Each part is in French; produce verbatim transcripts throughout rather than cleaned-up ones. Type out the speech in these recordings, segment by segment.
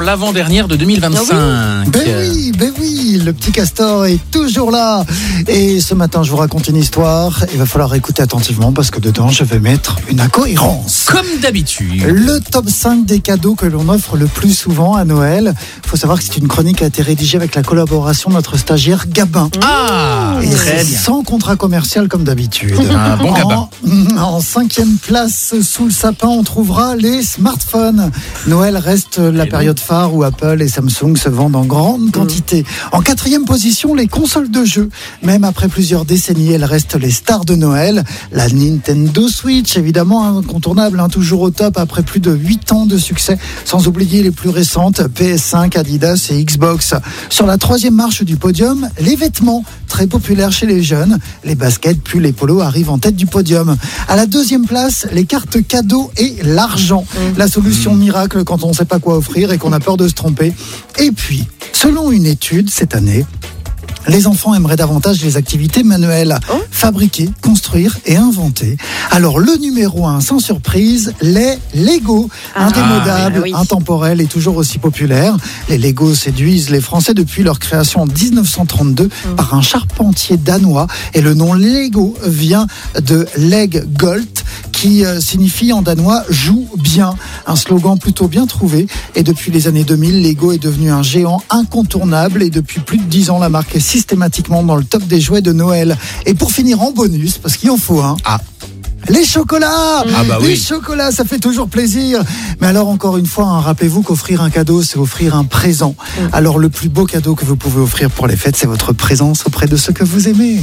l'avant-dernière de deux mille vingt-cinq. Ben oui, ben oui, le petit castor est toujours là. Et ce matin, je vous raconte une histoire. Il va falloir écouter attentivement parce que dedans, je vais mettre une incohérence. Comme d'habitude. Le top cinq des cadeaux que l'on offre le plus souvent à Noël. Il faut savoir que c'est une chronique qui a été rédigée avec la collaboration de notre stagiaire Gabin. Ah, Et très c'est bien. sans contrat commercial comme d'habitude. Un bon Gabin. En, en cinquième place, sous le sapin, on trouvera les smartphones. Noël reste la période phare où Apple et Samsung se vendent en grande quantité. En quatrième position, les consoles de jeux. Même après plusieurs décennies, elles restent les stars de Noël. La Nintendo Switch, évidemment incontournable, hein, toujours au top après plus de huit ans de succès. Sans oublier les plus récentes, P S cinq, Adidas et Xbox. Sur la troisième marche du podium, les vêtements, très populaires chez les jeunes. Les baskets, puis les polos arrivent en tête du podium. À la deuxième place, les cartes cadeaux et l'argent. La solution miracle quand on ne sait pas quoi offrir et qu'on a peur de se tromper. Et puis, selon une étude cette année, les enfants aimeraient davantage les activités manuelles. Oh. Fabriquer, construire et inventer. Alors le numéro un, sans surprise, les Lego. Ah, Indémodable, oui. intemporel et toujours aussi populaire. Les Lego séduisent les Français depuis leur création en dix-neuf cent trente-deux Mm. par un charpentier danois. Et le nom Lego vient de Leg Gold, qui euh, signifie en danois « joue bien ». Un slogan plutôt bien trouvé. Et depuis les années deux mille, Lego est devenu un géant incontournable. Et depuis plus de dix ans, la marque est systématiquement dans le top des jouets de Noël. Et pour finir en bonus, parce qu'il en faut un, Ah. les chocolats. Ah bah Les oui. chocolats, ça fait toujours plaisir. Mais alors encore une fois, hein, rappelez-vous qu'offrir un cadeau, c'est offrir un présent. Alors le plus beau cadeau que vous pouvez offrir pour les fêtes, c'est votre présence auprès de ceux que vous aimez.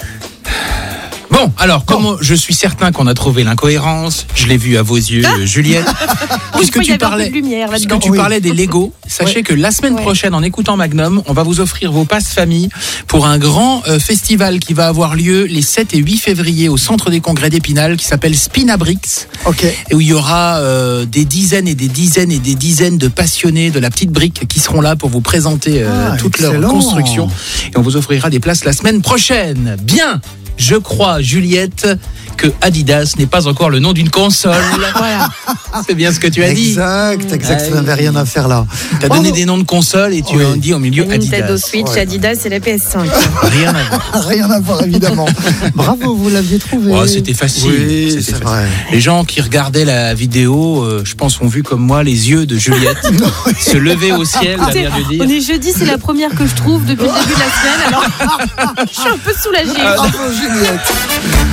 Bon, alors, comme je suis certain qu'on a trouvé l'incohérence, je l'ai vu à vos yeux, euh, Juliette. Puisque fois, il y tu avait un peu parlais, de lumière puisque là-dedans. tu Oui. parlais des Lego, sachez Ouais. que la semaine Ouais. prochaine, en écoutant Magnum, on va vous offrir vos passes famille pour un grand euh, festival qui va avoir lieu les sept et huit février au Centre des Congrès d'Épinal, qui s'appelle Spinabrix, Ok. et où il y aura euh, des dizaines et des dizaines et des dizaines de passionnés de la petite brique qui seront là pour vous présenter euh, Ah, toute leur excellent. construction. Et on vous offrira des places la semaine prochaine. Bien, je crois, Juliette, que Adidas n'est pas encore le nom d'une console. Voilà. C'est bien ce que tu as dit. Exact, exact. Ouais. Ça n'avait rien à faire là. Tu as Bravo. donné des noms de consoles et tu Oui. as dit au milieu Nintendo Adidas. Switch, Ouais. Adidas et la P S cinq. Rien à voir. Rien à voir, évidemment. Bravo, vous l'aviez trouvé. Oh, c'était facile. Oui, C'était c'est facile. vrai. Les gens qui regardaient la vidéo, euh, je pense, ont vu comme moi les yeux de Juliette se lever au ciel, Écoutez, derrière de dire. on est jeudi, c'est la première que je trouve depuis le début de la semaine, alors je suis un peu soulagée. Bravo, Juliette.